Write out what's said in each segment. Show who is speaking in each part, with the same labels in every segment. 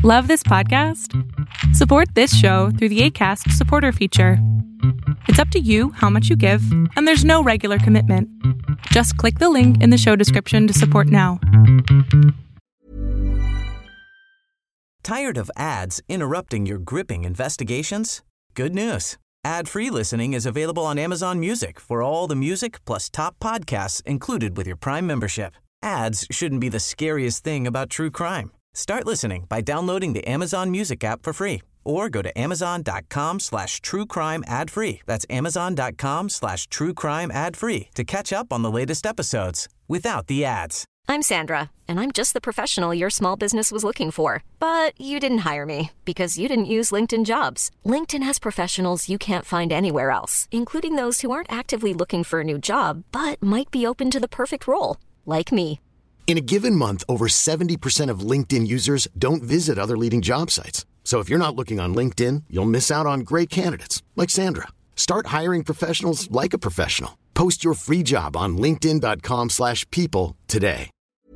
Speaker 1: Love this podcast? Support this show through the Acast supporter feature. It's up to you how much you give, and there's no regular commitment. Just click the link in the show description to support now.
Speaker 2: Tired of ads interrupting your gripping investigations? Good news. Ad-free listening is available on Amazon Music for all the music plus top podcasts included with your Prime membership. Ads shouldn't be the scariest thing about true crime. Start listening by downloading the Amazon Music app for free or go to amazon.com/truecrime ad-free. That's amazon.com/truecrime ad-free to catch up on the latest episodes without the ads.
Speaker 3: I'm Sandra, and I'm just the professional your small business was looking for. But you didn't hire me because you didn't use LinkedIn Jobs. LinkedIn has professionals you can't find anywhere else, including those who aren't actively looking for a new job, but might be open to the perfect role, like me.
Speaker 4: In a given month, over 70% of LinkedIn users don't visit other leading job sites. So if you're not looking on LinkedIn, you'll miss out on great candidates like Sandra. Start hiring professionals like a professional. Post your free job on linkedin.com/people today.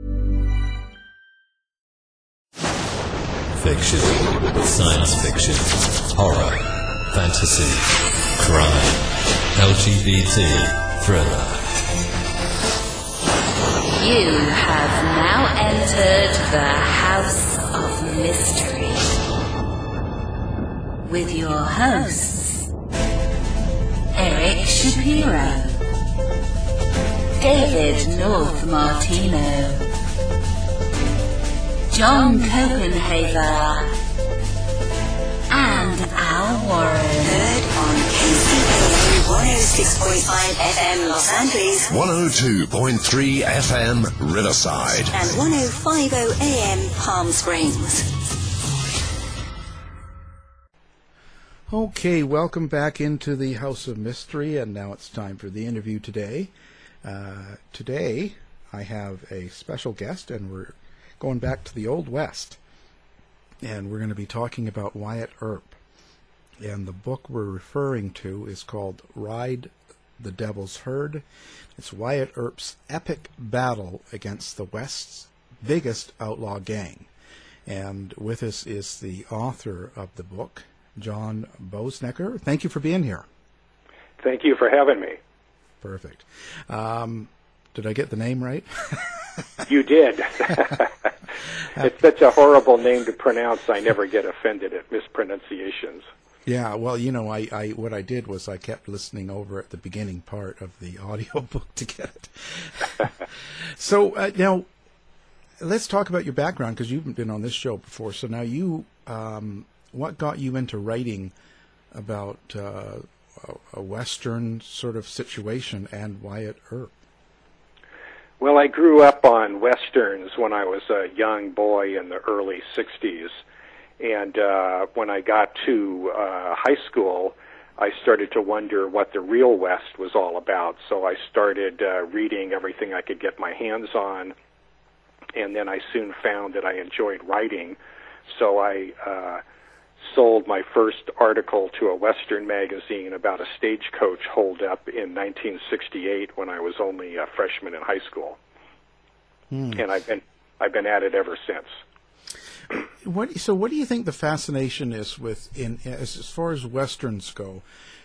Speaker 5: Fiction, science fiction, horror, fantasy, crime, LGBT, thriller.
Speaker 6: You have now entered the House of Mystery with your hosts, Eric Shapiro, David North Martino, John Copenhaver, and Al Warren.
Speaker 7: Heard on KCAA 106.5 FM Los Angeles,
Speaker 5: 102.3 FM Riverside,
Speaker 7: and 105.0 AM Palm Springs.
Speaker 8: Okay, welcome back into the House of Mystery, and now it's time for the interview today. Today, I have a special guest, and we're going back to the Old West, and we're going to be talking about Wyatt Earp. And the book we're referring to is called Ride the Devil's Herd. It's Wyatt Earp's epic battle against the West's biggest outlaw gang. And with us is the author of the book, John Boesnecker. Thank you for being here.
Speaker 9: Thank you for having me.
Speaker 8: Perfect. Did I get the name right?
Speaker 9: You did. It's such a horrible name to pronounce, I never get offended at mispronunciations.
Speaker 8: Yeah, well, you know, I what I did was I kept listening over at the beginning part of the audiobook to get it. So now, let's talk about your background, because you've been on this show before. So now you, what got you into writing about a Western sort of situation and Wyatt Earp?
Speaker 9: Well, I grew up on Westerns when I was a young boy in the early 60s. And when I got to high school, I started to wonder what the real West was all about. So I started reading everything I could get my hands on. And then I soon found that I enjoyed writing. So I sold my first article to a Western magazine about a stagecoach holdup in 1968 when I was only a freshman in high school. And I've been at it ever since.
Speaker 8: So what do you think the fascination is with, as far as Westerns go,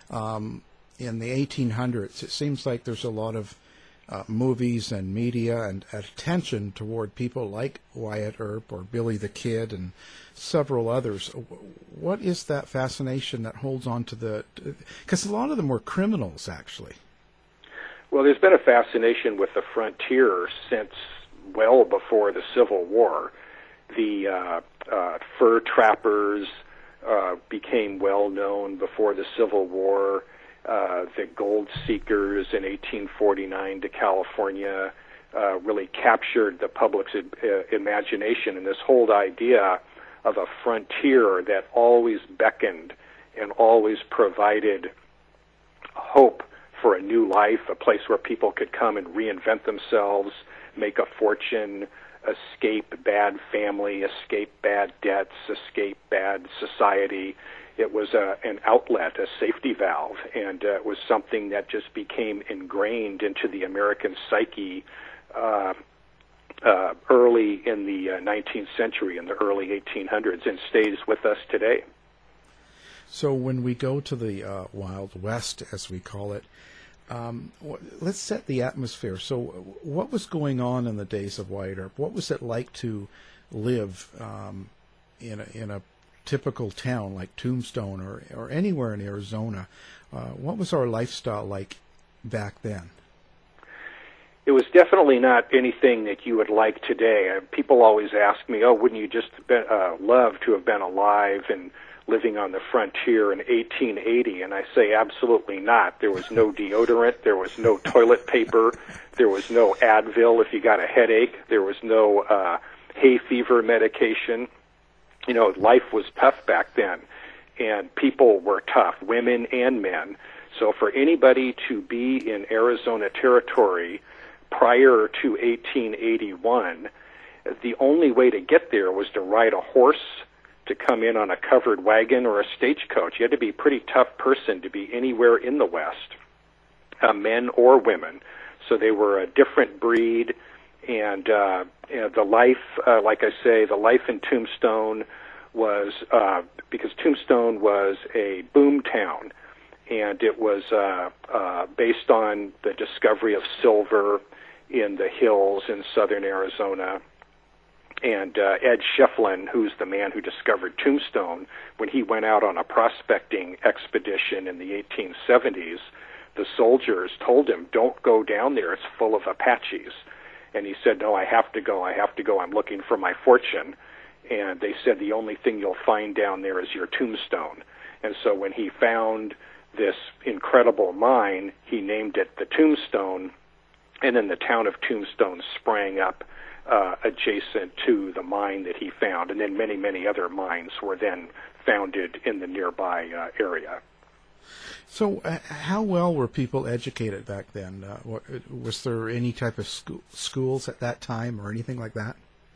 Speaker 8: in the 1800s? It seems like there's a lot of movies and media and attention toward people like Wyatt Earp or Billy the Kid and several others. What is that fascination that holds on to because a lot of them were criminals, actually.
Speaker 9: Well, there's been a fascination with the frontier since well before the Civil War. The fur trappers became well known before the Civil War. The gold seekers in 1849 to California really captured the public's imagination, and this whole idea of a frontier that always beckoned and always provided hope for a new life, a place where people could come and reinvent themselves, make a fortune, escape bad family, escape bad debts, escape bad society. It was an outlet, a safety valve, and it was something that just became ingrained into the American psyche early in the 19th century, in the early 1800s, and stays with us today.
Speaker 8: So when we go to the Wild West, as we call it, let's set the atmosphere. So what was going on in the days of Wyatt Earp? What was it like to live in a typical town like Tombstone or anywhere in Arizona? What was our lifestyle like back then?
Speaker 9: It was definitely not anything that you would like today. People always ask me, "Oh, wouldn't you just love to have been alive and living on the frontier in 1880?" And I say, absolutely not. There was no deodorant. There was no toilet paper. There was no Advil if you got a headache. There was no hay fever medication. You know, life was tough back then, and people were tough, women and men. So for anybody to be in Arizona territory prior to 1881, the only way to get there was to ride a horse, to come in on a covered wagon or a stagecoach. You had to be a pretty tough person to be anywhere in the West, men or women. So they were a different breed, and the life, like I say, the life in Tombstone was, because Tombstone was a boom town, and it was based on the discovery of silver in the hills in southern Arizona. And Ed Schieffelin, who's the man who discovered Tombstone, when he went out on a prospecting expedition in the 1870s, the soldiers told him, "Don't go down there, it's full of Apaches." And he said, "No, I have to go, I'm looking for my fortune." And they said, "The only thing you'll find down there is your tombstone." And so when he found this incredible mine, he named it the Tombstone, and then the town of Tombstone sprang up adjacent to the mine that he found, and then many, many other mines were then founded in the nearby area.
Speaker 8: So how well were people educated back then? Was there any type of schools at that time or anything like that?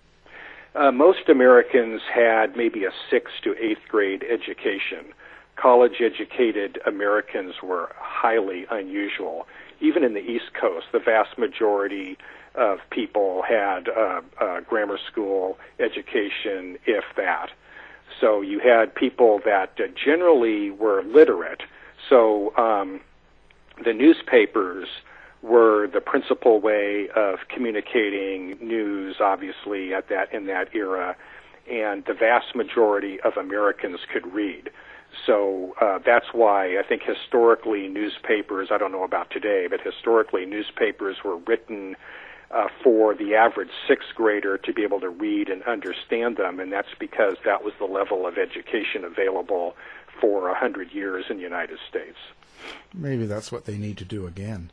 Speaker 9: Most Americans had maybe a 6th to 8th grade education. College-educated Americans were highly unusual. Even in the East Coast, the vast majority of people had a grammar school education, if that. So you had people that generally were literate. So the newspapers were the principal way of communicating news, obviously, in that era, and the vast majority of Americans could read. So that's why I think historically newspapers, I don't know about today, but historically newspapers were written for the average 6th grader to be able to read and understand them, and that's because that was the level of education available for 100 years in the United States.
Speaker 8: Maybe that's what they need to do again.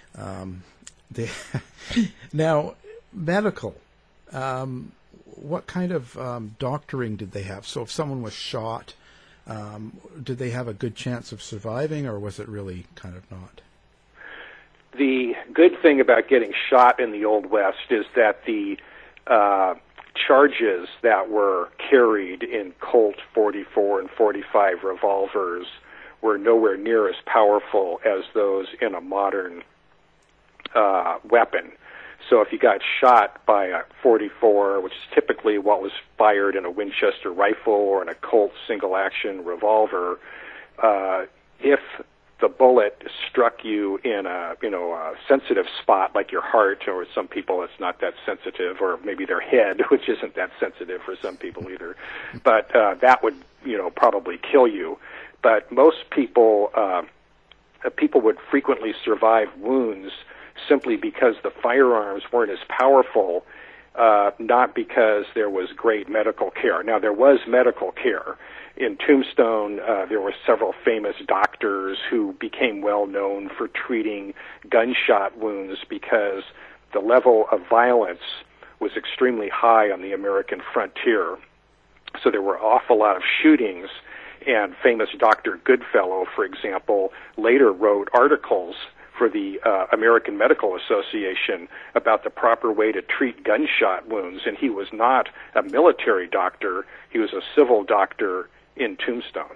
Speaker 8: Now, medical. What kind of doctoring did they have? So if someone was shot, did they have a good chance of surviving, or was it really kind of not?
Speaker 9: The good thing about getting shot in the Old West is that the charges that were carried in Colt 44 and 45 revolvers were nowhere near as powerful as those in a modern weapon. So if you got shot by a 44, which is typically what was fired in a Winchester rifle or in a Colt single-action revolver, if the bullet struck you in a sensitive spot like your heart, or some people it's not that sensitive, or maybe their head, which isn't that sensitive for some people either, but that would probably kill you. But most people would frequently survive wounds simply because the firearms weren't as powerful, not because there was great medical care. Now, there was medical care. In Tombstone, there were several famous doctors who became well known for treating gunshot wounds because the level of violence was extremely high on the American frontier. So there were an awful lot of shootings, and famous Dr. Goodfellow, for example, later wrote articles for the American Medical Association about the proper way to treat gunshot wounds, and he was not a military doctor, he was a civil doctor in Tombstone.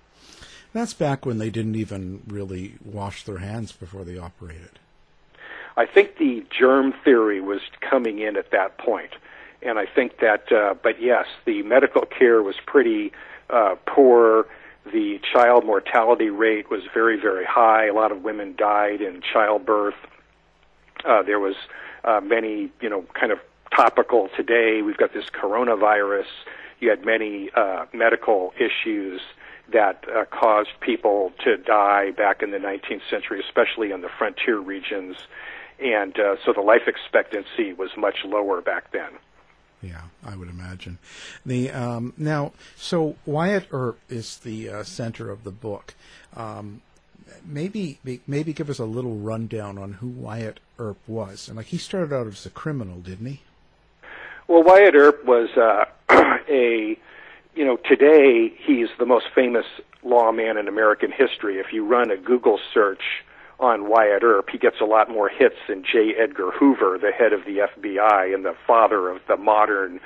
Speaker 8: That's back when they didn't even really wash their hands before they operated.
Speaker 9: I think the germ theory was coming in at that point. And I think that, but yes, the medical care was pretty poor. The child mortality rate was very, very high. A lot of women died in childbirth. There was many, kind of topical today. We've got this coronavirus. You had many medical issues that caused people to die back in the 19th century, especially in the frontier regions. And so the life expectancy was much lower back then.
Speaker 8: Yeah, I would imagine. The now, so Wyatt Earp is the center of the book. Maybe give us a little rundown on who Wyatt Earp was. And he started out as a criminal, didn't he?
Speaker 9: Well, Wyatt Earp was today he's the most famous lawman in American history. If you run a Google search on Wyatt Earp, he gets a lot more hits than J. Edgar Hoover, the head of the FBI and the father of the modern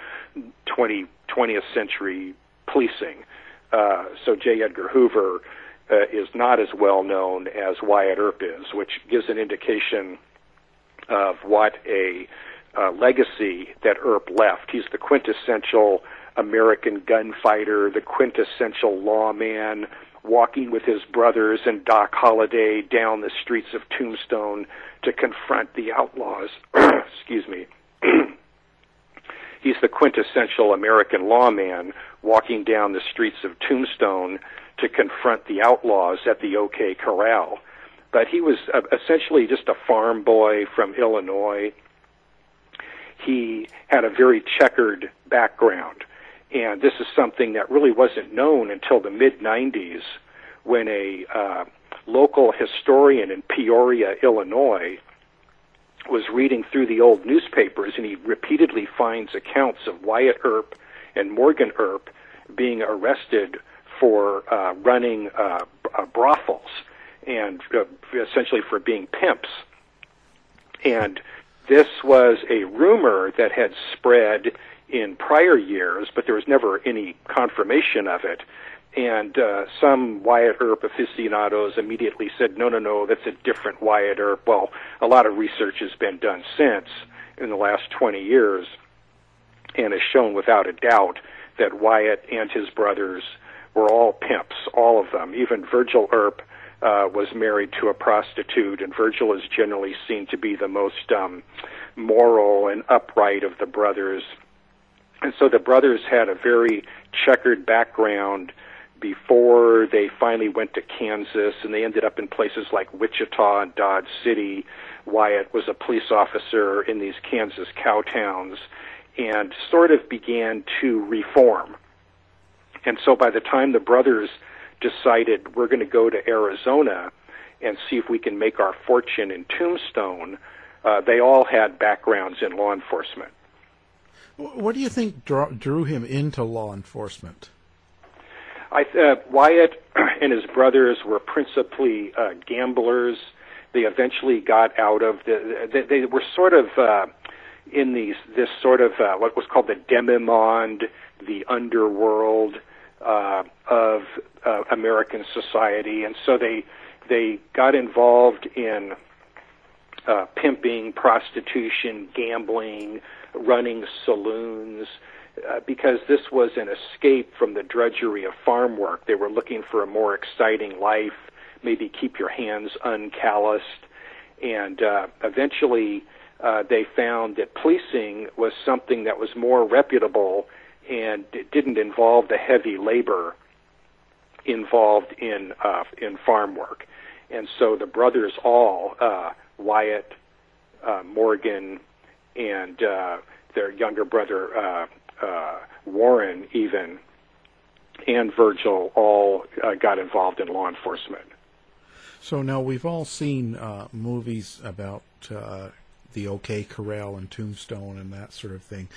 Speaker 9: 20th century policing. So J. Edgar Hoover is not as well known as Wyatt Earp is, which gives an indication of what a legacy that Earp left. He's the quintessential American gunfighter, the quintessential lawman, walking with his brothers and Doc Holliday down the streets of Tombstone to confront the outlaws. Excuse me. He's the quintessential American lawman walking down the streets of Tombstone to confront the outlaws at the OK Corral. But he was essentially just a farm boy from Illinois. He had a very checkered background. And this is something that really wasn't known until the mid-'90s when a local historian in Peoria, Illinois, was reading through the old newspapers, and he repeatedly finds accounts of Wyatt Earp and Morgan Earp being arrested for running brothels and essentially for being pimps. And this was a rumor that had spread in prior years, but there was never any confirmation of it. And some Wyatt Earp aficionados immediately said, no, that's a different Wyatt Earp. Well, a lot of research has been done since in the last 20 years and has shown without a doubt that Wyatt and his brothers were all pimps, all of them. Even Virgil Earp was married to a prostitute, and Virgil is generally seen to be the most moral and upright of the brothers. And so the brothers had a very checkered background before they finally went to Kansas, and they ended up in places like Wichita and Dodge City. Wyatt was a police officer in these Kansas cow towns and sort of began to reform. And so by the time the brothers decided we're going to go to Arizona and see if we can make our fortune in Tombstone, they all had backgrounds in law enforcement.
Speaker 8: What do you think drew him into law enforcement?
Speaker 9: Wyatt and his brothers were principally gamblers. They eventually got out of they were sort of in this sort of what was called the demimonde, the underworld of American society, and so they got involved in pimping, prostitution, gambling, running saloons, because this was an escape from the drudgery of farm work. They were looking for a more exciting life, maybe keep your hands uncalloused, and eventually they found that policing was something that was more reputable and it didn't involve the heavy labor involved in farm work. And so the brothers all, Wyatt, Morgan, and their younger brother Warren even, and Virgil all got involved in law enforcement.
Speaker 8: So now we've all seen movies about the OK Corral and Tombstone and that sort of thing.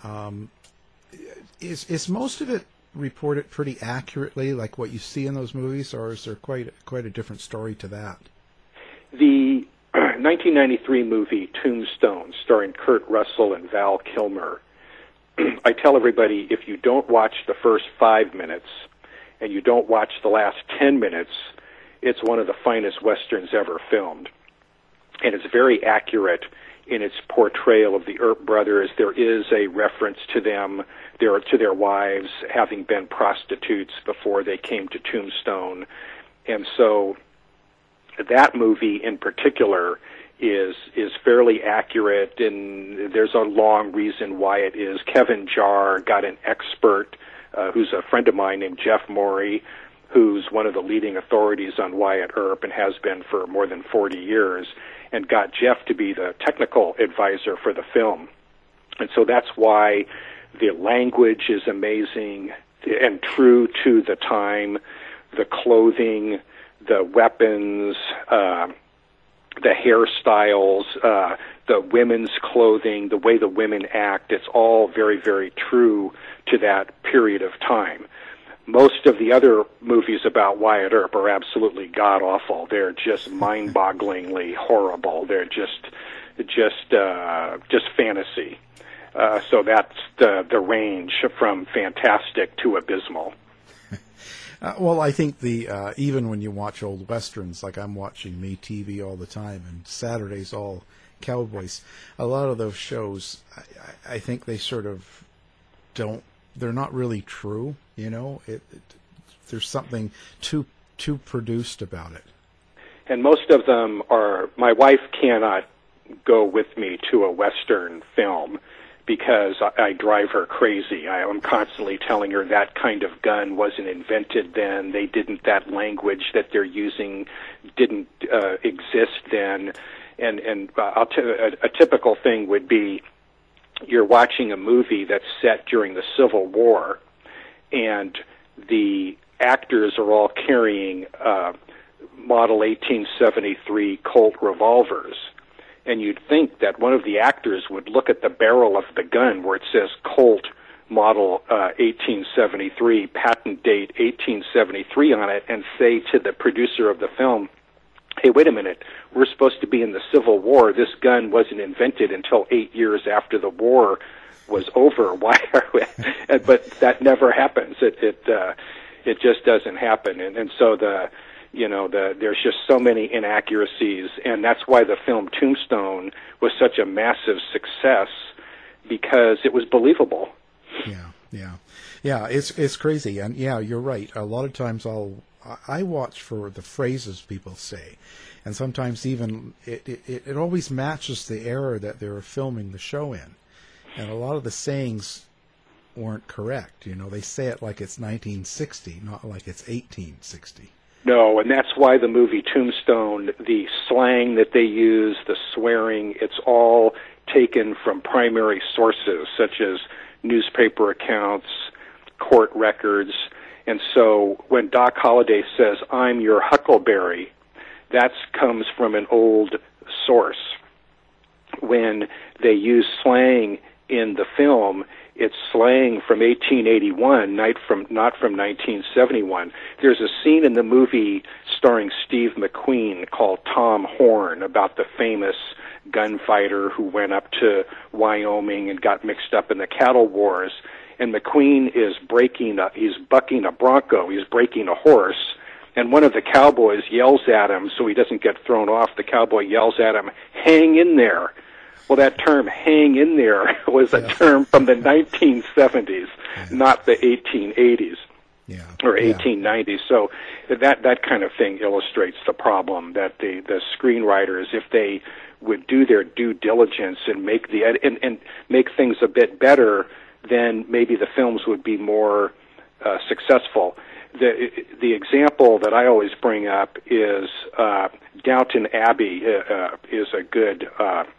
Speaker 8: Is most of it reported pretty accurately, like what you see in those movies, or is there quite a different story to that?
Speaker 9: The 1993 movie Tombstone, starring Kurt Russell and Val Kilmer, I tell everybody, if you don't watch the first 5 minutes and you don't watch the last 10 minutes, it's one of the finest Westerns ever filmed. and it's very accurate in its portrayal of the Earp brothers. There is a reference to them, to their wives having been prostitutes before they came to Tombstone. And so that movie in particular is fairly accurate, and there's a long reason why it is. Kevin Jarre got an expert who's a friend of mine named Jeff Morey, who's one of the leading authorities on Wyatt Earp and has been for more than 40 years, and got Jeff to be the technical advisor for the film. And so that's why the language is amazing and true to the time, the clothing, the weapons, the hairstyles, the women's clothing, the way the women act. It's all very, very true to that period of time. Most of the other movies about Wyatt Earp are absolutely god-awful. They're just mind-bogglingly horrible. They're just fantasy. So that's the range from fantastic to abysmal.
Speaker 8: Well, I think even when you watch old westerns, like I'm watching MeTV all the time, and Saturday's all cowboys, a lot of those shows, I think they sort of they're not really true, you know. There's something too produced about it. And
Speaker 9: most of them are, my wife cannot go with me to a Western film because I drive her crazy. I'm constantly telling her that kind of gun wasn't invented then. That language that they're using didn't exist then. And a typical thing would be you're watching a movie that's set during the Civil War, and the actors are all carrying Model 1873 Colt revolvers. And you'd think that one of the actors would look at the barrel of the gun where it says Colt Model 1873, patent date 1873 on it, and say to the producer of the film, hey, wait a minute, we're supposed to be in the Civil War. This gun wasn't invented until 8 years after the war was over. Why are we? But that never happens. It just doesn't happen. And so there's just so many inaccuracies, and that's why the film Tombstone was such a massive success, because it was believable. Yeah, it's crazy, and yeah, you're right. A lot of times I watch for the phrases people say, and sometimes even it always matches the era that they were filming the show in, and a lot of the sayings weren't correct. You know, they say it like it's 1960, not like it's 1860. No, and that's why the movie Tombstone, the slang that they use, the swearing, it's all taken from primary sources, such as newspaper accounts, court records. And so when Doc Holliday says, I'm your Huckleberry, that comes from an old source. When they use slang in the film, it's slang from 1881, not from 1971. There's a scene in the movie starring Steve McQueen called Tom Horn, about the famous gunfighter who went up to Wyoming and got mixed up in the cattle wars. And McQueen is he's bucking a bronco, he's breaking a horse, and one of the cowboys yells at him so he doesn't get thrown off. The cowboy yells at him, hang in there. Well, that term, hang in there, was a term from the 1970s, not the 1880s or 1890s. So that kind of thing illustrates the problem, that the screenwriters, if they would do their due diligence and make and make things a bit better, then maybe the films would be more successful. The example that I always bring up is Downton Abbey is a good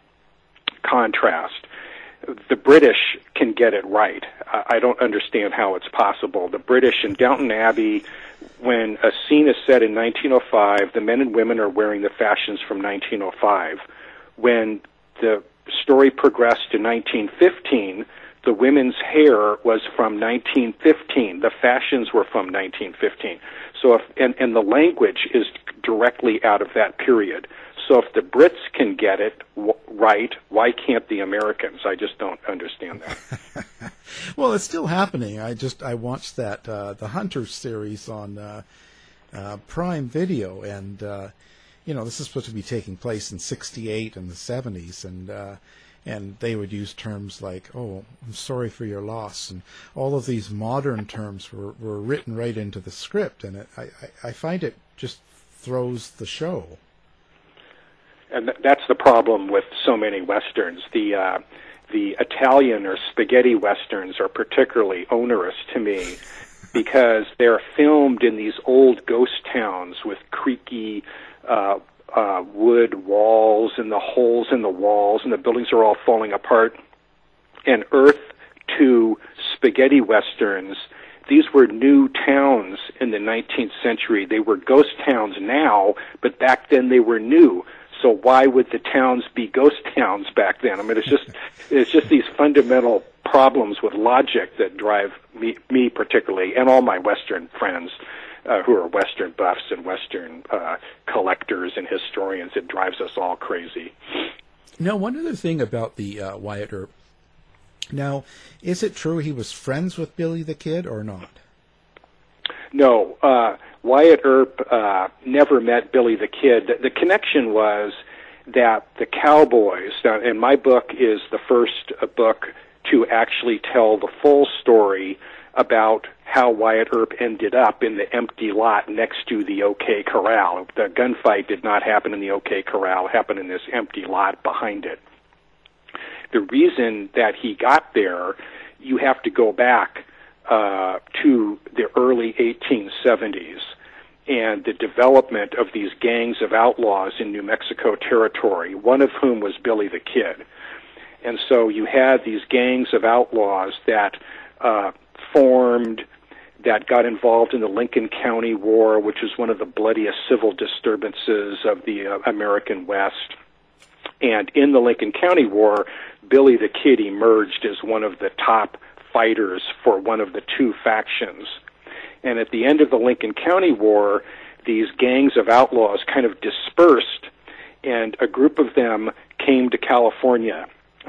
Speaker 9: contrast. The British can get it right. I don't understand how it's possible. The British in Downton Abbey, when a scene is set in 1905, the men and women are wearing the fashions from 1905. When the story progressed to 1915, the women's hair was from 1915. The fashions were from 1915. So and the language is directly out of that period. So if the Brits can get it right, why can't the Americans? I just don't understand that.
Speaker 8: Well, it's still happening. I watched that the Hunter series on Prime Video, and this is supposed to be taking place in '68 and the '70s, and they would use terms like, "Oh, I'm sorry for your loss," and all of these modern terms were written right into the script, and I find it just throws the show.
Speaker 9: And that's the problem with so many Westerns. The Italian or spaghetti Westerns are particularly onerous to me because they're filmed in these old ghost towns with creaky wood walls and the holes in the walls, and the buildings are all falling apart. And Earth to spaghetti Westerns, these were new towns in the 19th century. They were ghost towns now, but back then they were new. So why would the towns be ghost towns back then? I mean, it's just these fundamental problems with logic that drive me particularly, and all my Western friends who are Western buffs and Western collectors and historians. It drives us all crazy.
Speaker 8: Now, one other thing about the Wyatt Earp. Now, is it true he was friends with Billy the Kid or not?
Speaker 9: No, Wyatt Earp never met Billy the Kid. The connection was that the Cowboys, and my book is the first book to actually tell the full story about how Wyatt Earp ended up in the empty lot next to the OK Corral. The gunfight did not happen in the OK Corral. It happened in this empty lot behind it. The reason that he got there, you have to go back to the early 1870s and the development of these gangs of outlaws in New Mexico territory, one of whom was Billy the Kid. And so you had these gangs of outlaws that formed, that got involved in the Lincoln County War, which was one of the bloodiest civil disturbances of the American West. And in the Lincoln County War, Billy the Kid emerged as one of the top fighters for one of the two factions. And at the end of the Lincoln County War, these gangs of outlaws kind of dispersed, and a group of them came to California.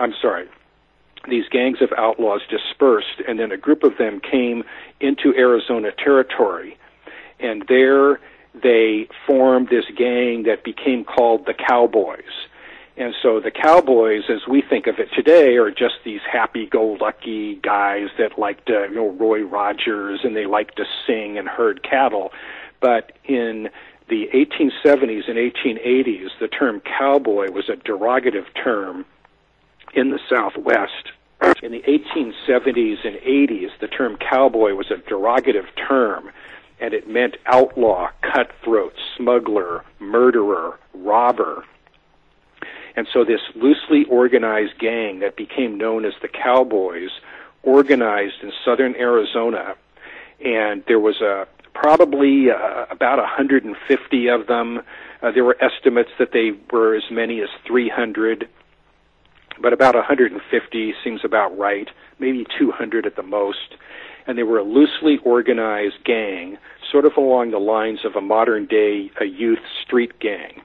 Speaker 9: These gangs of outlaws dispersed, and then a group of them came into Arizona territory. And there they formed this gang that became called the Cowboys. And so the Cowboys, as we think of it today, are just these happy-go-lucky guys that like to, Roy Rogers, and they like to sing and herd cattle. But in the 1870s and 1880s, the term cowboy was a derogative term in the Southwest. In the 1870s and 80s, the term cowboy was a derogative term, and it meant outlaw, cutthroat, smuggler, murderer, robber. And so this loosely organized gang that became known as the Cowboys organized in southern Arizona, and there was probably about 150 of them. There were estimates that they were as many as 300, but about 150 seems about right, maybe 200 at the most. And they were a loosely organized gang, sort of along the lines of a modern-day youth street gang.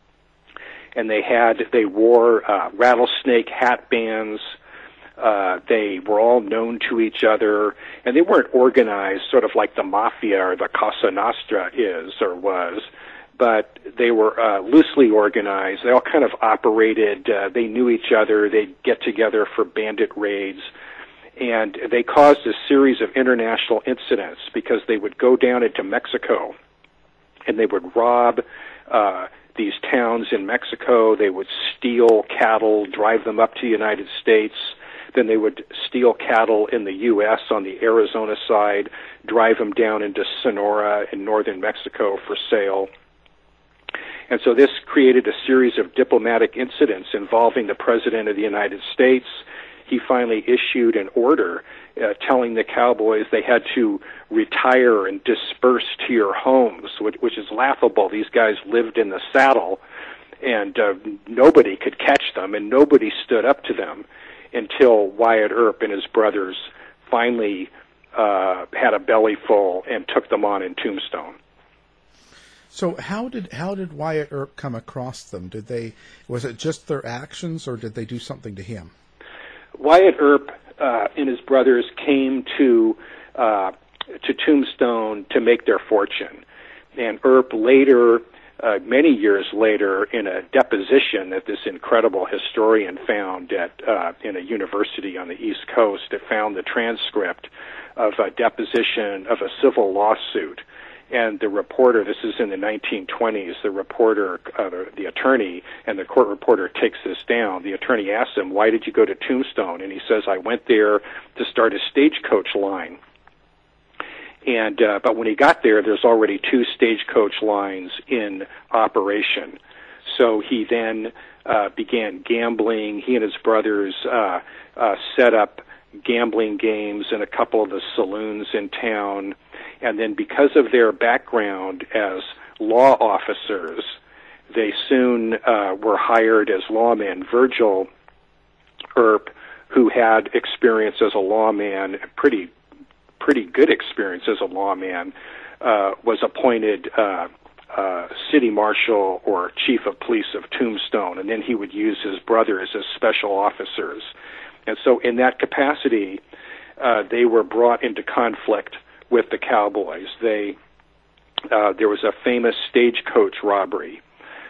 Speaker 9: And they wore rattlesnake hat bands. They were all known to each other, and they weren't organized sort of like the Mafia or the Cosa Nostra is or was, but they were loosely organized. They all kind of operated. They knew each other. They'd get together for bandit raids, and they caused a series of international incidents because they would go down into Mexico, and they would rob these towns in Mexico. They would steal cattle, drive them up to the United States. Then they would steal cattle in the U.S. on the Arizona side, drive them down into Sonora in northern Mexico for sale. And so this created a series of diplomatic incidents involving the President of the United States. He finally issued an order telling the Cowboys they had to retire and disperse to your homes, which is laughable. These guys lived in the saddle, and nobody could catch them, and nobody stood up to them until Wyatt Earp and his brothers finally had a belly full and took them on in Tombstone.
Speaker 8: So how did Wyatt Earp come across them? Was it just their actions, or did they do something to him?
Speaker 9: Wyatt Earp and his brothers came to Tombstone to make their fortune, and Earp later many years later in a deposition that this incredible historian found in a university on the East Coast. It found the transcript of a deposition of a civil lawsuit. And the reporter, this is in the 1920s, the reporter, the attorney, and the court reporter takes this down. The attorney asks him, "Why did you go to Tombstone?" And he says, "I went there to start a stagecoach line." And but when he got there, there's already 2 stagecoach lines in operation. So he then began gambling. He and his brothers set up gambling games in a couple of the saloons in town. And then because of their background as law officers, they soon were hired as lawmen. Virgil Earp, who had experience as a lawman, pretty good experience as a lawman, was appointed city marshal or chief of police of Tombstone, and then he would use his brothers as special officers. And so in that capacity, they were brought into conflict with the cowboys. There was a famous stagecoach robbery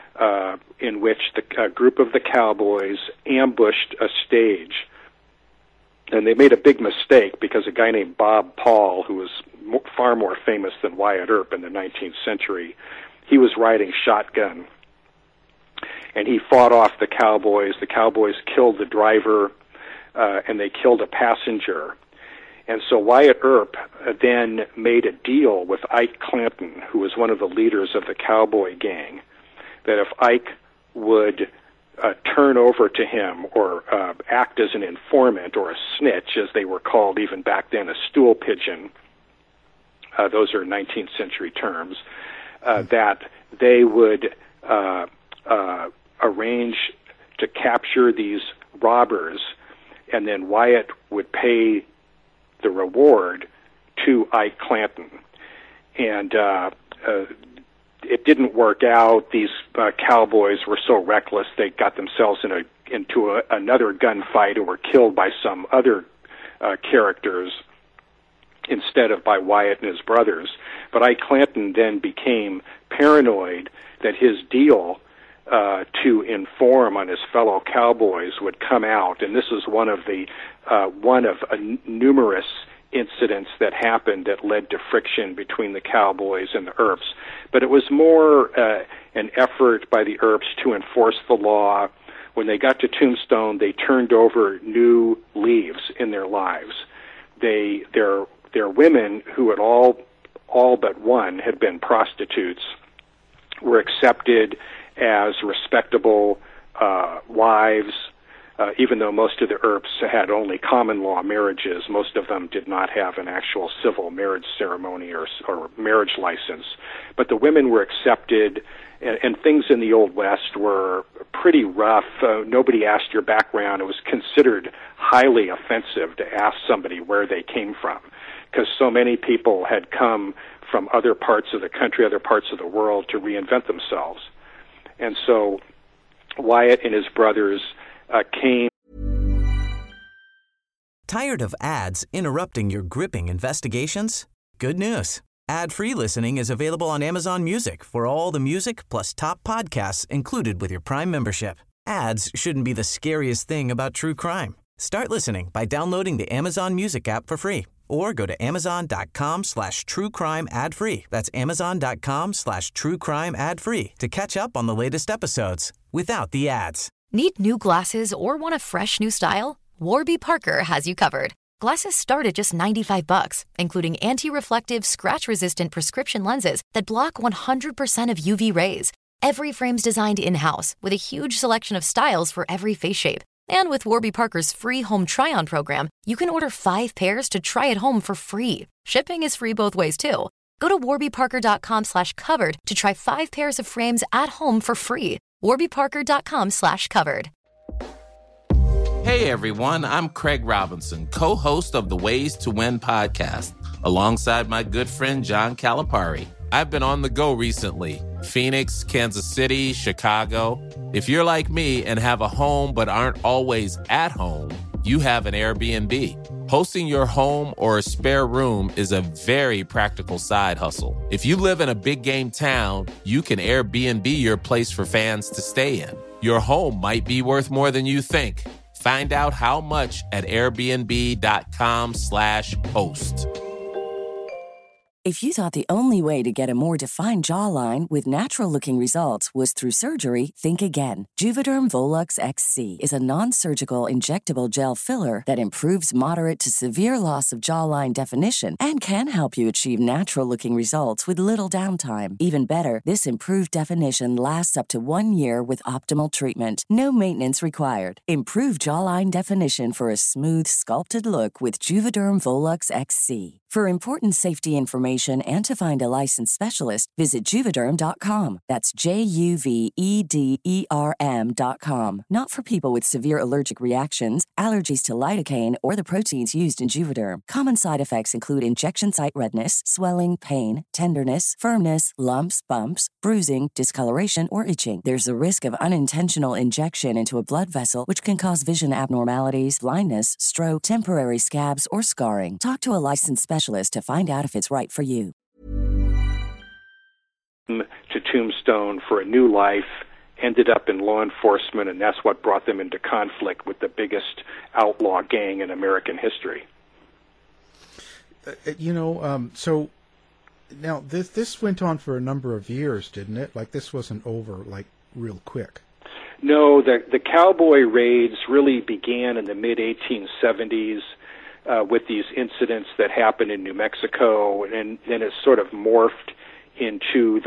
Speaker 9: in which a group of the cowboys ambushed a stage. And they made a big mistake because a guy named Bob Paul, who was far more famous than Wyatt Earp in the 19th century, he was riding shotgun. And he fought off the cowboys. The cowboys killed the driver, and they killed a passenger. And so Wyatt Earp then made a deal with Ike Clanton, who was one of the leaders of the cowboy gang, that if Ike would turn over to him or act as an informant or a snitch, as they were called even back then, a stool pigeon, those are 19th century terms, that they would arrange to capture these robbers, and then Wyatt would pay the reward to Ike Clanton. And it didn't work out. These cowboys were so reckless they got themselves into another gunfight and were killed by some other characters instead of by Wyatt and his brothers. But Ike Clanton then became paranoid that his deal to inform on his fellow cowboys would come out, and this is one of numerous incidents that happened that led to friction between the cowboys and the Earps. But it was more an effort by the Earps to enforce the law. When they got to Tombstone, they turned over new leaves in their lives. Their women, who had all but one had been prostitutes, were accepted as respectable wives, even though most of the Earps had only common law marriages. Most of them did not have an actual civil marriage ceremony or marriage license. But the women were accepted, and things in the Old West were pretty rough. Nobody asked your background. It was considered highly offensive to ask somebody where they came from, because so many people had come from other parts of the country, other parts of the world to reinvent themselves. And so Wyatt and his brothers came.
Speaker 2: Tired of ads interrupting your gripping investigations? Good news. Ad-free listening is available on Amazon Music for all the music plus top podcasts included with your Prime membership. Ads shouldn't be the scariest thing about true crime. Start listening by downloading the Amazon Music app for free or go to amazon.com/truecrime ad-free. That's amazon.com/truecrime ad-free to catch up on the latest episodes without the ads.
Speaker 10: Need new glasses or want a fresh new style? Warby Parker has you covered. Glasses start at just $95, including anti-reflective, scratch-resistant prescription lenses that block 100% of UV rays. Every frame's designed in-house with a huge selection of styles for every face shape. And with Warby Parker's free home try-on program, you can order 5 pairs to try at home for free. Shipping is free both ways, too. Go to warbyparker.com/covered to try 5 pairs of frames at home for free. warbyparker.com/covered.
Speaker 11: Hey everyone, I'm Craig Robinson, co-host of the Ways to Win podcast, alongside my good friend John Calipari. I've been on the go recently. Phoenix, Kansas City, Chicago. If you're like me and have a home but aren't always at home, you have an Airbnb. Hosting your home or a spare room is a very practical side hustle. If you live in a big game town, you can Airbnb your place for fans to stay in. Your home might be worth more than you think. Find out how much at airbnb.com/host.
Speaker 12: If you thought the only way to get a more defined jawline with natural-looking results was through surgery, think again. Juvederm Volux XC is a non-surgical injectable gel filler that improves moderate to severe loss of jawline definition and can help you achieve natural-looking results with little downtime. Even better, this improved definition lasts up to 1 year with optimal treatment. No maintenance required. Improve jawline definition for a smooth, sculpted look with Juvederm Volux XC. For important safety information and to find a licensed specialist, visit Juvederm.com. That's JUVEDERM.com. Not for people with severe allergic reactions, allergies to lidocaine, or the proteins used in Juvederm. Common side effects include injection site redness, swelling, pain, tenderness, firmness, lumps, bumps, bruising, discoloration, or itching. There's a risk of unintentional injection into a blood vessel, which can cause vision abnormalities, blindness, stroke, temporary scabs, or scarring. Talk to a licensed specialist to find out if it's right for you.
Speaker 9: To Tombstone for a new life, ended up in law enforcement, and that's what brought them into conflict with the biggest outlaw gang in American history.
Speaker 8: So now this went on for a number of years, didn't it? Like, this wasn't over, like, real quick.
Speaker 9: No, the cowboy raids really began in the mid-1870s. With these incidents that happened in New Mexico, and then it sort of morphed into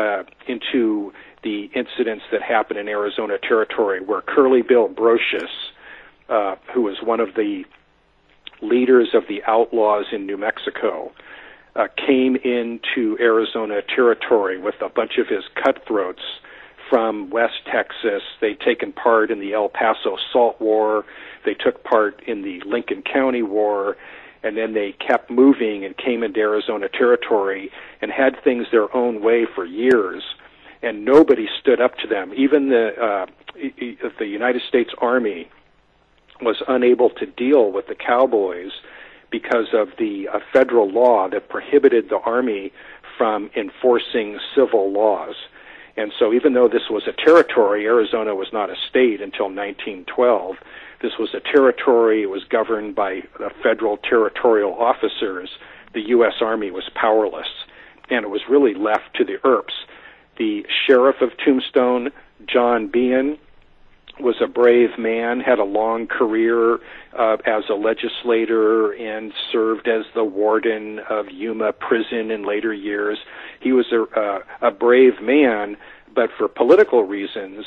Speaker 9: the incidents that happened in Arizona Territory, where Curly Bill Brocious, who was one of the leaders of the outlaws in New Mexico, came into Arizona Territory with a bunch of his cutthroats from West Texas. They'd taken part in the El Paso Salt War. They took part in the Lincoln County War, and then they kept moving and came into Arizona Territory and had things their own way for years, and nobody stood up to them. Even the United States Army was unable to deal with the cowboys because of the federal law that prohibited the Army from enforcing civil laws. And so even though this was a territory, Arizona was not a state until 1912. This was a territory. It was governed by federal territorial officers. The U.S. Army was powerless, and it was really left to the Earps. The sheriff of Tombstone, John Behan, was a brave man, had a long career as a legislator, and served as the warden of Yuma Prison in later years. He was a brave man, but for political reasons,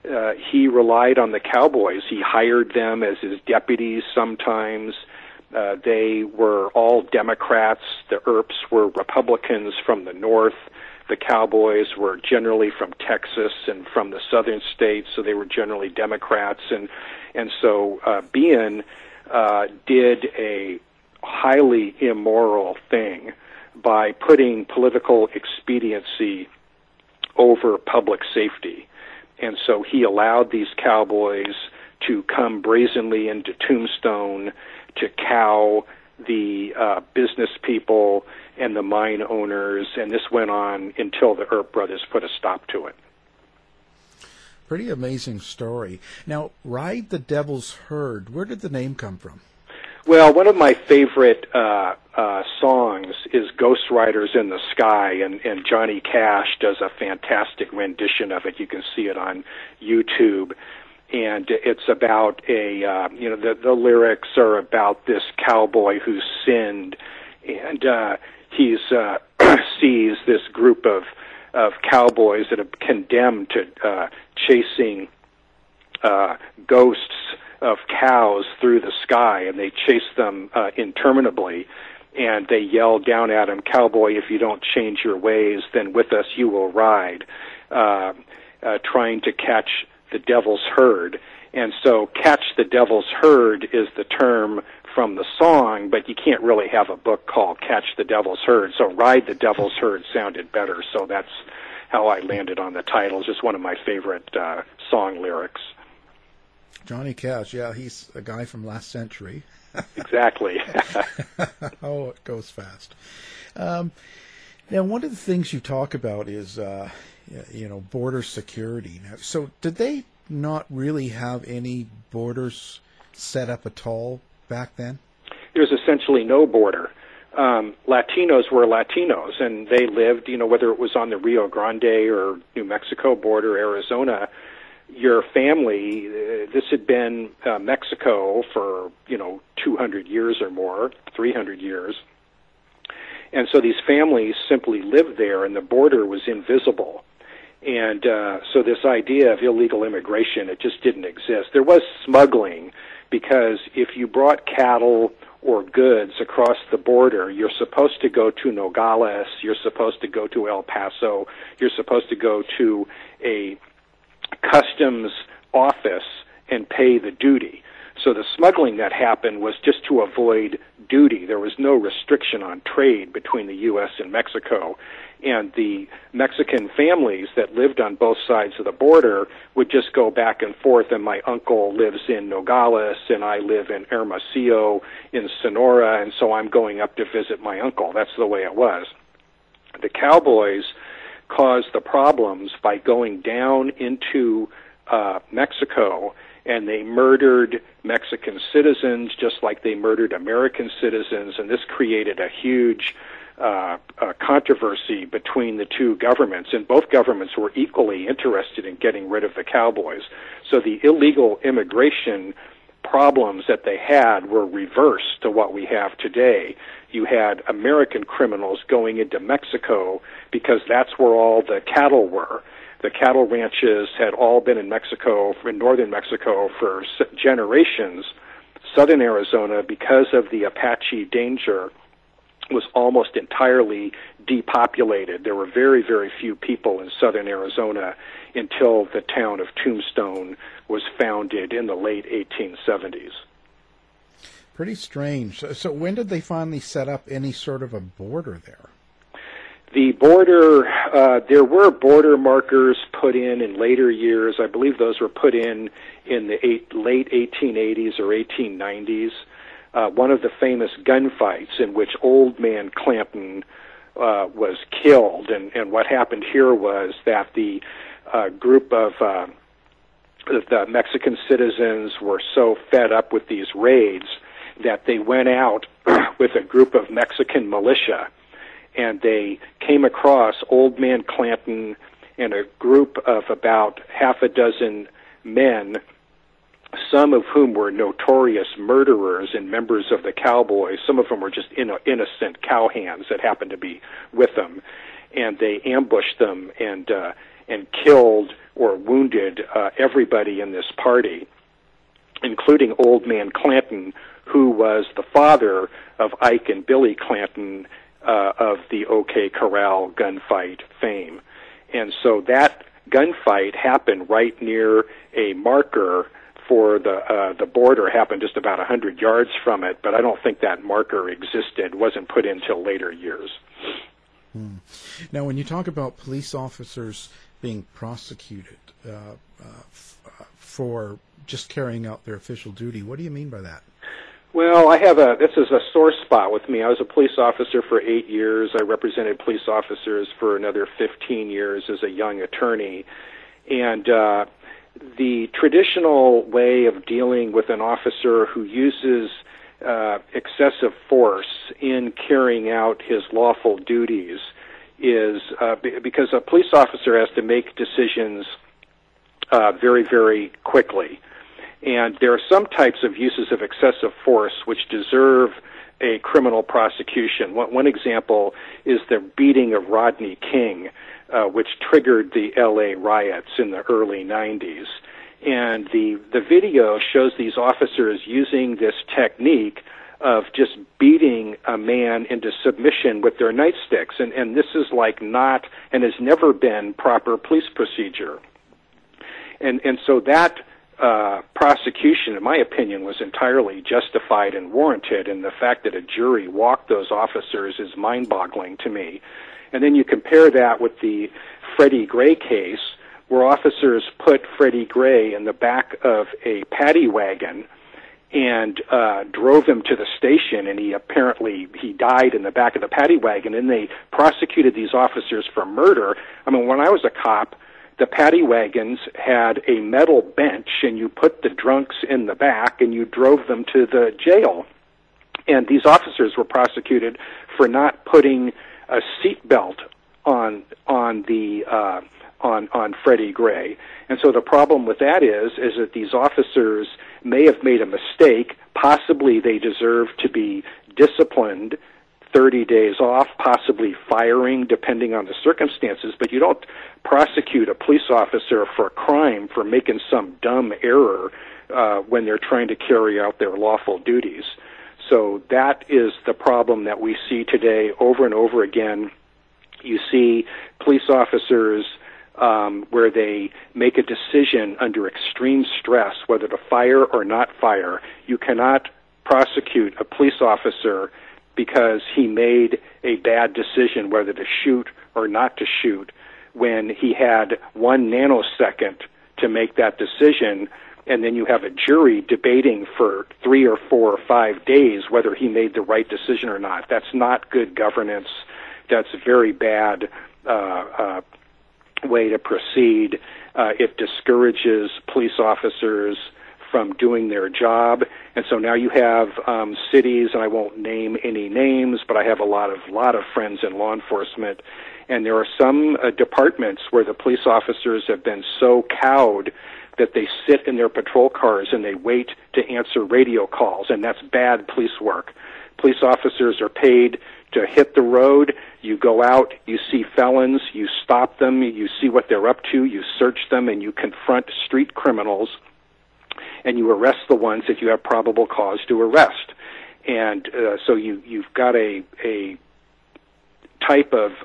Speaker 9: he relied on the cowboys. He hired them as his deputies sometimes. They were all Democrats. The Earps were Republicans from the north. The cowboys were generally from Texas and from the southern states, so they were generally Democrats. And so Behan did a highly immoral thing by putting political expediency over public safety. And so he allowed these cowboys to come brazenly into Tombstone to cow the business people and the mine owners, and this went on until the Earp brothers put a stop to it.
Speaker 8: Pretty amazing story. Now, Ride the Devil's Herd, where did the name come from?
Speaker 9: Well, one of my favorite songs is Ghost Riders in the Sky, and Johnny Cash does a fantastic rendition of it. You can see it on YouTube. And it's about the lyrics are about this cowboy who sinned, and he sees this group of cowboys that are condemned to chasing ghosts of cows through the sky, and they chase them interminably, and they yell down at him, "Cowboy, if you don't change your ways, then with us you will ride," trying to catch the devil's herd. And so Catch the Devil's Herd is the term from the song, but you can't really have a book called Catch the Devil's Herd, so Ride the Devil's Herd sounded better, so that's how I landed on the title. It's just one of my favorite song lyrics.
Speaker 8: Johnny Cash, yeah, he's a guy from last century.
Speaker 9: Exactly.
Speaker 8: Oh, it goes fast. Now, one of the things you talk about is, border security. Now, so did they not really have any borders set up at all back then?
Speaker 9: There's essentially no border. Latinos were Latinos, and they lived, whether it was on the Rio Grande or New Mexico border, Arizona, your family, this had been Mexico for, 200 years or more, 300 years. And so these families simply lived there, and the border was invisible. And so this idea of illegal immigration, it just didn't exist. There was smuggling, because if you brought cattle or goods across the border, you're supposed to go to Nogales, you're supposed to go to El Paso, you're supposed to go to a customs office and pay the duty. So the smuggling that happened was just to avoid duty. There was no restriction on trade between the U.S. and Mexico. And the Mexican families that lived on both sides of the border would just go back and forth, and my uncle lives in Nogales, and I live in Hermosillo in Sonora, and so I'm going up to visit my uncle. That's the way it was. The cowboys caused the problems by going down into Mexico, and they murdered Mexican citizens just like they murdered American citizens, and this created a huge controversy between the two governments, and both governments were equally interested in getting rid of the cowboys. So the illegal immigration problems that they had were reversed to what we have today. You had American criminals going into Mexico because that's where all the cattle were. The cattle ranches had all been in Mexico, in northern Mexico, for generations. Southern Arizona, because of the Apache danger, was almost entirely depopulated. There were very, very few people in southern Arizona until the town of Tombstone was founded in the late 1870s.
Speaker 8: Pretty strange. So when did they finally set up any sort of a border there?
Speaker 9: The border, there were border markers put in later years. I believe those were put in the late 1880s or 1890s. One of the famous gunfights in which Old Man Clanton was killed, and what happened here was that the group of the Mexican citizens were so fed up with these raids that they went out with a group of Mexican militia, and they came across Old Man Clanton and a group of about half a dozen men, some of whom were notorious murderers and members of the cowboys. Some of them were just innocent cowhands that happened to be with them, and they ambushed them and killed or wounded everybody in this party, including Old Man Clanton, who was the father of Ike and Billy Clanton of the OK Corral gunfight fame. And so that gunfight happened right near a marker for the border, happened just about 100 yards from it, but I don't think that marker existed, wasn't put in till later years.
Speaker 8: Now, when you talk about police officers being prosecuted for just carrying out their official duty, what do you mean by that?
Speaker 9: Well, this is a sore spot with me. I was a police officer for 8 years. I represented police officers for another 15 years as a young attorney. And the traditional way of dealing with an officer who uses excessive force in carrying out his lawful duties is because a police officer has to make decisions very, very quickly. And there are some types of uses of excessive force which deserve a criminal prosecution. One example is the beating of Rodney King, which triggered the L.A. riots in the early 90s. And the video shows these officers using this technique of just beating a man into submission with their nightsticks. And this is like not, and has never been, proper police procedure. And so that prosecution, in my opinion, was entirely justified and warranted, and the fact that a jury walked those officers is mind-boggling to me. And then you compare that with the Freddie Gray case, where officers put Freddie Gray in the back of a paddy wagon and drove him to the station, and he died in the back of the paddy wagon, and they prosecuted these officers for murder. I mean, when I was a cop, the paddy wagons had a metal bench, and you put the drunks in the back, and you drove them to the jail. And these officers were prosecuted for not putting a seatbelt on Freddie Gray. And so the problem with that is that these officers may have made a mistake. Possibly they deserve to be disciplined, 30 days off, possibly firing, depending on the circumstances, but you don't prosecute a police officer for a crime for making some dumb error when they're trying to carry out their lawful duties. So that is the problem that we see today over and over again. You see police officers where they make a decision under extreme stress whether to fire or not fire. You cannot prosecute a police officer because he made a bad decision whether to shoot or not to shoot when he had 1 nanosecond to make that decision, and then you have a jury debating for 3 or 4 or 5 days whether he made the right decision or not. That's not good governance. That's a very bad way to proceed. It discourages police officers from doing their job. And so now you have cities, and I won't name any names, but I have a lot of friends in law enforcement, and there are some departments where the police officers have been so cowed that they sit in their patrol cars and they wait to answer radio calls, and that's bad police work. Police officers are paid to hit the road. You go out, you see felons, you stop them, you see what they're up to, you search them, and you confront street criminals, and you arrest the ones that you have probable cause to arrest. And so you've got a type of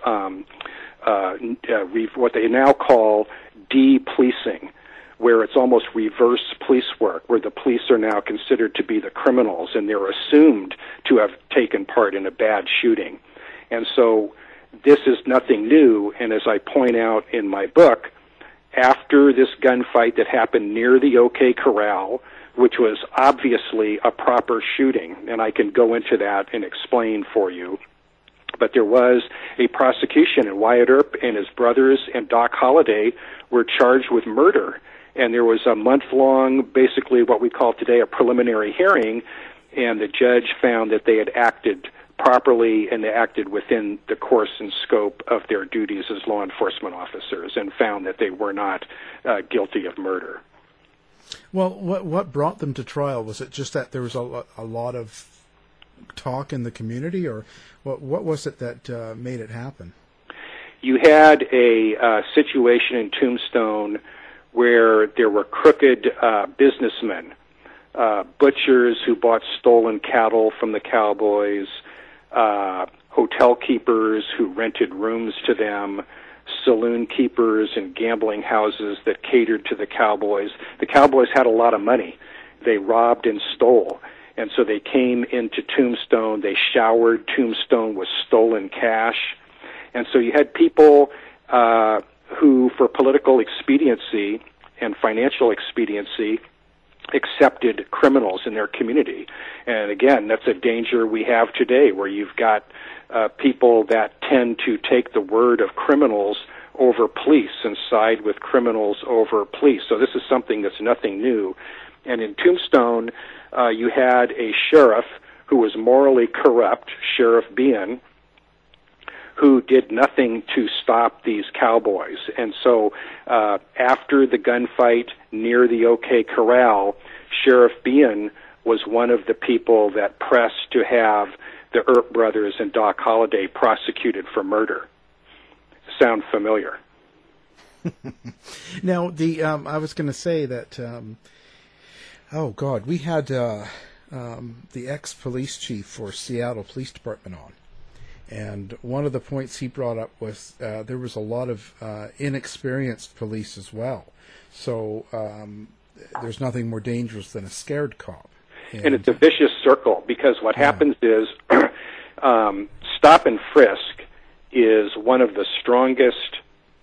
Speaker 9: what they now call de-policing, where it's almost reverse police work, where the police are now considered to be the criminals, and they're assumed to have taken part in a bad shooting. And so this is nothing new, and as I point out in my book, after this gunfight that happened near the OK Corral, which was obviously a proper shooting, and I can go into that and explain for you, but there was a prosecution, and Wyatt Earp and his brothers and Doc Holliday were charged with murder. And there was a month-long, basically what we call today a preliminary hearing, and the judge found that they had acted properly and they acted within the course and scope of their duties as law enforcement officers, and found that they were not guilty of murder.
Speaker 8: Well, what brought them to trial? Was it just that there was a lot of talk in the community, or what was it that made it happen?
Speaker 9: You had a situation in Tombstone where there were crooked businessmen, butchers who bought stolen cattle from the cowboys, hotel keepers who rented rooms to them, saloon keepers and gambling houses that catered to the cowboys. The cowboys had a lot of money. They robbed and stole. And so they came into Tombstone. They showered Tombstone with stolen cash. And so you had people who, for political expediency and financial expediency, accepted criminals in their community. And again, that's a danger we have today, where you've got people that tend to take the word of criminals over police and side with criminals over police. So this is something that's nothing new. And in Tombstone, you had a sheriff who was morally corrupt, Sheriff Behan, who did nothing to stop these cowboys. And so after the gunfight near the OK Corral, Sheriff Behan was one of the people that pressed to have the Earp brothers and Doc Holliday prosecuted for murder. Sound familiar?
Speaker 8: Now, I was going to say that, we had the ex-police chief for Seattle Police Department on. And one of the points he brought up was there was a lot of inexperienced police as well. So there's nothing more dangerous than a scared cop.
Speaker 9: And it's a vicious circle, because what happens is stop and frisk is one of the strongest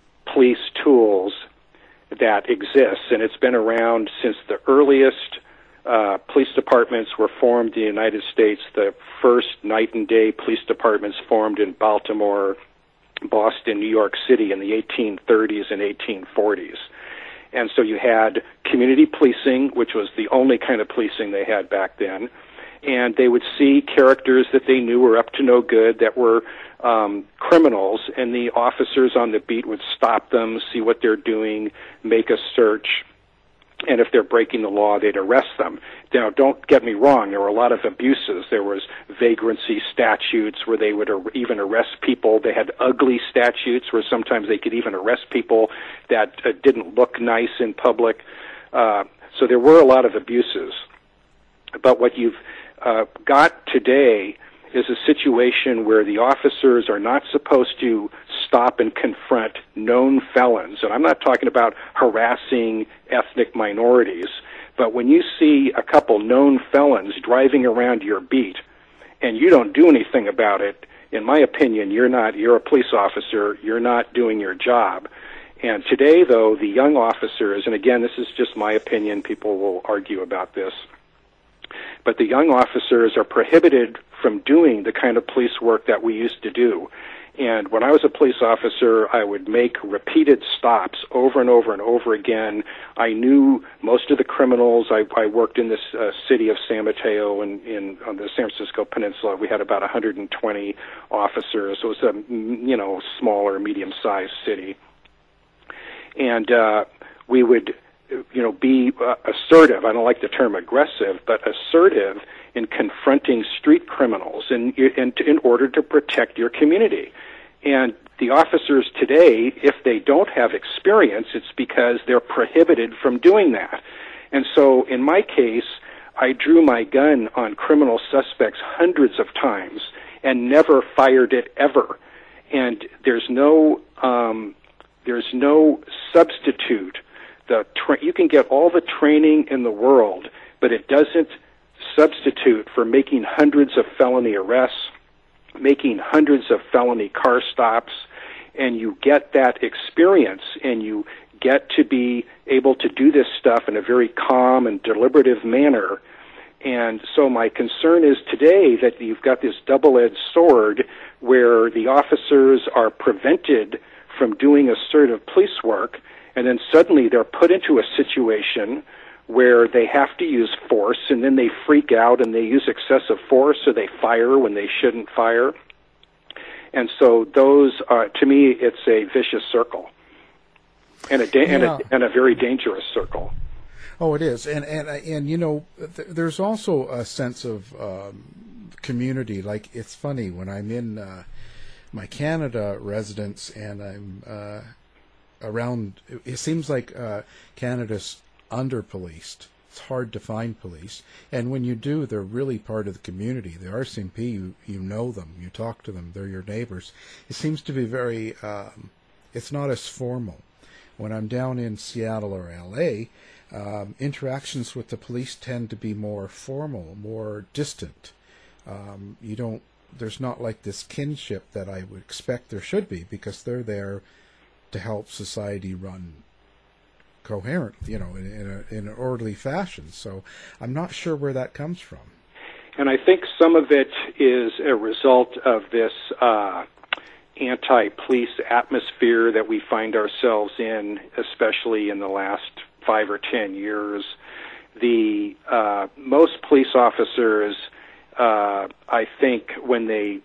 Speaker 9: police tools that exists, and it's been around since the earliest police departments were formed in the United States. The first night and day police departments formed in Baltimore, Boston, New York City in the 1830s and 1840s. And so you had community policing, which was the only kind of policing they had back then. And they would see characters that they knew were up to no good, that were criminals, and the officers on the beat would stop them, see what they're doing, make a search, and if they're breaking the law, they'd arrest them. Now, don't get me wrong, there were a lot of abuses. There was vagrancy statutes where they would even arrest people. They had ugly statutes where sometimes they could even arrest people that didn't look nice in public. So there were a lot of abuses. But what you've got today is a situation where the officers are not supposed to stop and confront known felons. And I'm not talking about harassing ethnic minorities, but when you see a couple known felons driving around your beat and you don't do anything about it, in my opinion, you're a police officer, you're not doing your job. And today, though, the young officers, and again, this is just my opinion, people will argue about this, but the young officers are prohibited from doing the kind of police work that we used to do. And when I was a police officer, I would make repeated stops over and over and over again. I knew most of the criminals. I worked in this city of San Mateo on the San Francisco Peninsula. We had about 120 officers. So it was a smaller, medium-sized city. And we would be assertive. I don't like the term aggressive, but assertive in confronting street criminals in order to protect your community. And the officers today, if they don't have experience, it's because they're prohibited from doing that. And so in my case, I drew my gun on criminal suspects hundreds of times and never fired it ever. And there's no substitute. You can get all the training in the world, but it doesn't substitute for making hundreds of felony arrests, making hundreds of felony car stops, and you get that experience and you get to be able to do this stuff in a very calm and deliberative manner. And so my concern is today that you've got this double-edged sword where the officers are prevented from doing assertive police work, and then suddenly they're put into a situation where they have to use force, and then they freak out and they use excessive force, or they fire when they shouldn't fire. And so those are, to me, it's a vicious circle, and a very dangerous circle.
Speaker 8: Oh, it is, and there's also a sense of community. Like, it's funny when I'm in my Canada residence and I'm around. It seems like Canada's under-policed. It's hard to find police, and when you do, they're really part of the community. The RCMP, you know them, you talk to them, they're your neighbors. It seems to be very. It's not as formal. When I'm down in Seattle or LA, interactions with the police tend to be more formal, more distant. There's not like this kinship that I would expect there should be, because they're there to help society run coherent, in an orderly fashion. So I'm not sure where that comes from.
Speaker 9: And I think some of it is a result of this anti-police atmosphere that we find ourselves in, especially in the last 5 or 10 years. The most police officers, I think, when the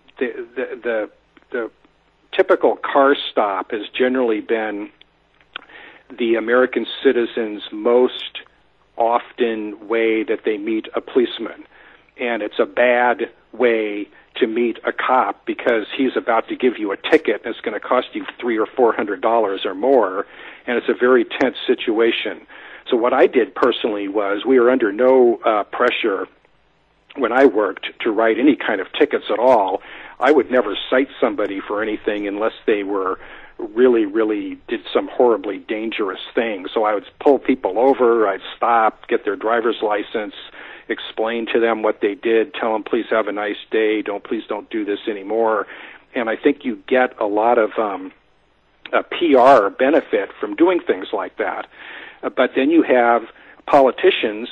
Speaker 9: typical car stop has generally been the American citizen's most often way that they meet a policeman. And it's a bad way to meet a cop because he's about to give you a ticket and it's going to cost you $300 or $400 or more, and it's a very tense situation. So what I did personally was, we were under no pressure when I worked to write any kind of tickets at all. I would never cite somebody for anything unless they were really did some horribly dangerous thing. So I would pull people over, I'd stop, get their driver's license, explain to them what they did, tell them, please have a nice day, please don't do this anymore. And I think you get a lot of a PR benefit from doing things like that. But then you have politicians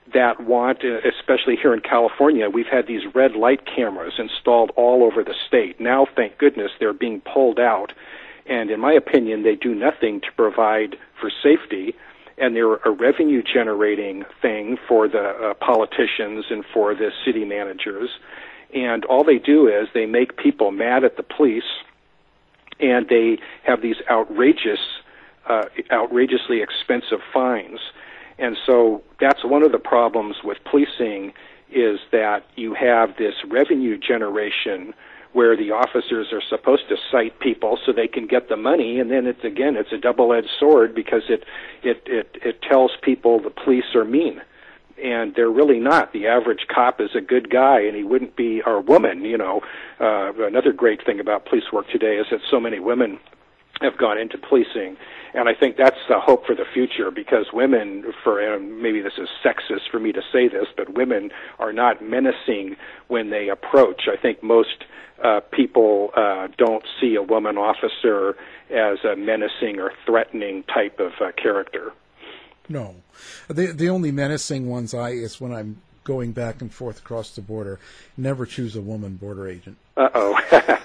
Speaker 9: that want, especially here in California, we've had these red light cameras installed all over the state. Now, thank goodness, they're being pulled out, and in my opinion, they do nothing to provide for safety, and they're a revenue-generating thing for the politicians and for the city managers, and all they do is they make people mad at the police, and they have these outrageously expensive fines. And so that's one of the problems with policing, is that you have this revenue generation where the officers are supposed to cite people so they can get the money, and then it's a double-edged sword, because it tells people the police are mean, and they're really not. The average cop is a good guy, and he wouldn't be, or woman, another great thing about police work today is that so many women have gone into policing, and I think that's the hope for the future, because women, and maybe this is sexist for me to say this, but women are not menacing when they approach. I think most people don't see a woman officer as a menacing or threatening type of character.
Speaker 8: No. The only menacing ones is when I'm going back and forth across the border. Never choose a woman border agent.
Speaker 9: Uh-oh.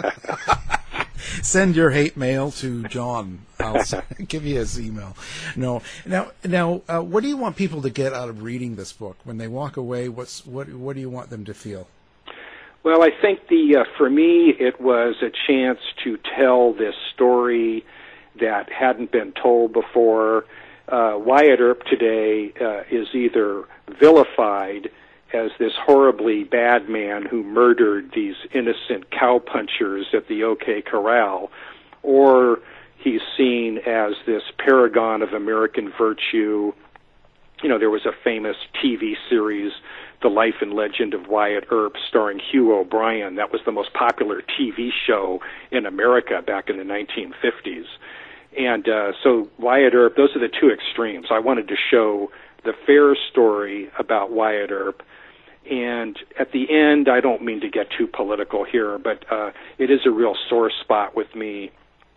Speaker 8: Send your hate mail to John. I'll give you his email. No. Now, what do you want people to get out of reading this book? When they walk away, what do you want them to feel?
Speaker 9: Well, I think for me, it was a chance to tell this story that hadn't been told before. Wyatt Earp today is either vilified as this horribly bad man who murdered these innocent cowpunchers at the OK Corral, or he's seen as this paragon of American virtue. There was a famous TV series, The Life and Legend of Wyatt Earp, starring Hugh O'Brien. That was the most popular TV show in America back in the 1950s. And so Wyatt Earp, those are the two extremes. I wanted to show the fair story about Wyatt Earp. And at the end, I don't mean to get too political here, but it is a real sore spot with me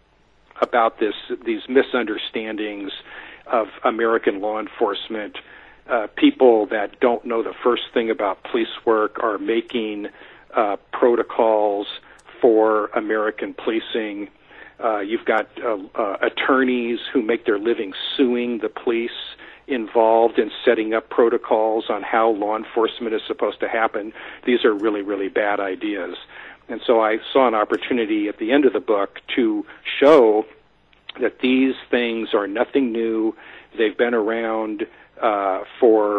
Speaker 9: about these misunderstandings of American law enforcement. People that don't know the first thing about police work are making protocols for American policing. You've got attorneys who make their living suing the police, involved in setting up protocols on how law enforcement is supposed to happen. These are really, really bad ideas. And so I saw an opportunity at the end of the book to show that these things are nothing new. They've been around for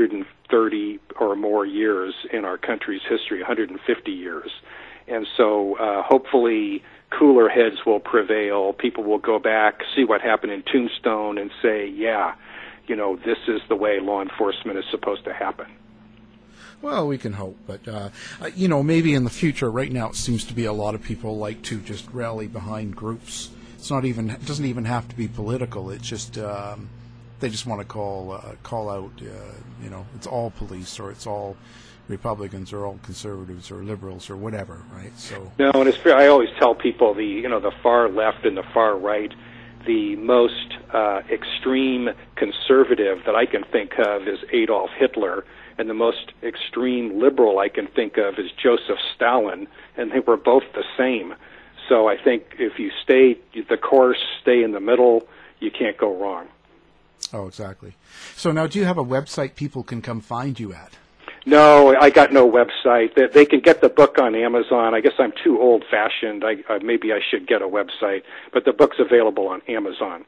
Speaker 9: 130 or more years in our country's history, 150 years. And so hopefully cooler heads will prevail. People will go back, see what happened in Tombstone, and say, yeah, this is the way law enforcement is supposed to happen.
Speaker 8: Well, we can hope, but, maybe in the future. Right now it seems to be a lot of people like to just rally behind groups. It doesn't even have to be political. It's just, they just want to call out, it's all police, or it's all Republicans, or all conservatives, or liberals, or whatever, right? So
Speaker 9: no, and I always tell people the far left and the far right, the most extreme conservative that I can think of is Adolf Hitler, and the most extreme liberal I can think of is Joseph Stalin, and they were both the same. So I think if you stay the course, stay in the middle, you can't go wrong.
Speaker 8: Oh, exactly. So now, do you have a website people can come find you at?
Speaker 9: No, I got no website. They can get the book on Amazon. I guess I'm too old-fashioned. Maybe I should get a website, but the book's available on Amazon.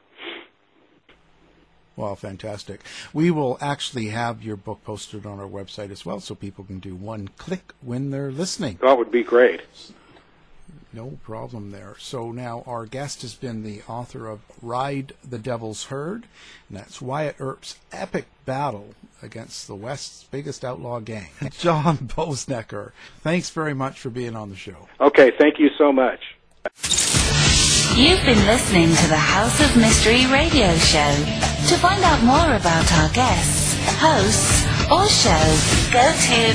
Speaker 8: Well, fantastic. We will actually have your book posted on our website as well, so people can do one click when they're listening.
Speaker 9: That would be great.
Speaker 8: No problem there. So now our guest has been the author of Ride the Devil's Herd, and that's Wyatt Earp's epic battle against the West's biggest outlaw gang. John Boesnecker, thanks very much for being on the show.
Speaker 9: Okay, thank you so much.
Speaker 6: You've been listening to the House of Mystery radio show. To find out more about our guests, hosts, or shows, go to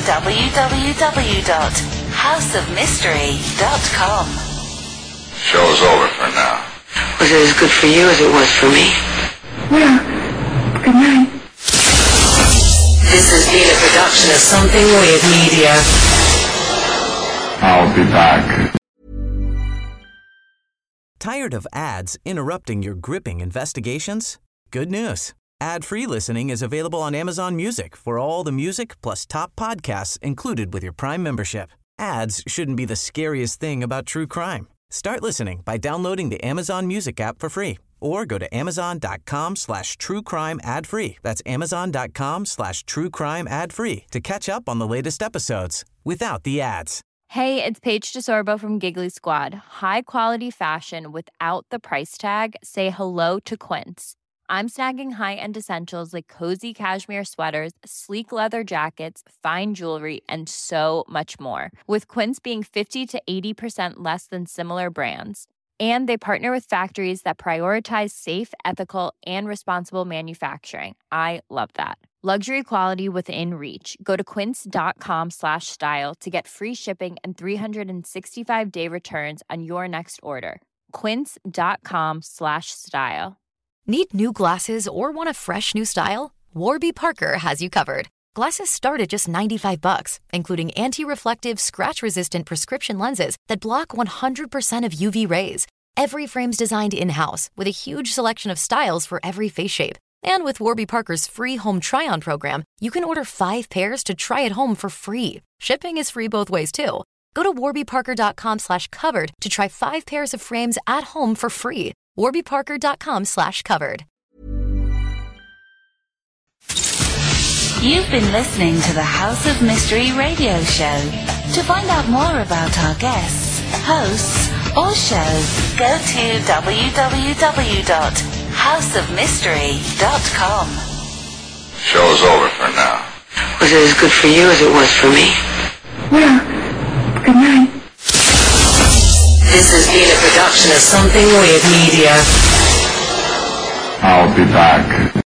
Speaker 6: www.houseofmystery.com.
Speaker 13: Show's over for now.
Speaker 14: Was it as good for you as it was for me?
Speaker 15: Well, good night.
Speaker 7: This has been a production of Something Weird Media.
Speaker 13: I'll be back.
Speaker 2: Tired of ads interrupting your gripping investigations? Good news. Ad-free listening is available on Amazon Music for all the music plus top podcasts included with your Prime membership. Ads shouldn't be the scariest thing about true crime. Start listening by downloading the Amazon Music app for free or go to amazon.com/truecrime ad-free. That's amazon.com/truecrime ad-free to catch up on the latest episodes without the ads.
Speaker 14: Hey, it's Paige DeSorbo from Giggly Squad. High quality fashion without the price tag. Say hello to Quince. I'm snagging high-end essentials like cozy cashmere sweaters, sleek leather jackets, fine jewelry, and so much more. With Quince being 50 to 80% less than similar brands. And they partner with factories that prioritize safe, ethical, and responsible manufacturing. I love that. Luxury quality within reach. Go to quince.com/style to get free shipping and 365-day returns on your next order. Quince.com/style.
Speaker 10: Need new glasses or want a fresh new style? Warby Parker has you covered. Glasses start at just $95, including anti-reflective, scratch-resistant prescription lenses that block 100% of UV rays. Every frame's designed in-house with a huge selection of styles for every face shape. And with Warby Parker's free home try-on program, you can order 5 pairs to try at home for free. Shipping is free both ways, too. Go to warbyparker.com/covered to try 5 pairs of frames at home for free. warbyparker.com/covered.
Speaker 6: You've been listening to the House of Mystery radio show. To find out more about our guests, hosts, or shows, go to www.houseofmystery.com.
Speaker 13: Show's over for now.
Speaker 7: Was it as good for you as it was for me?
Speaker 6: Well, good night.
Speaker 7: This has been a production of Something Weird Media.
Speaker 13: I'll be back.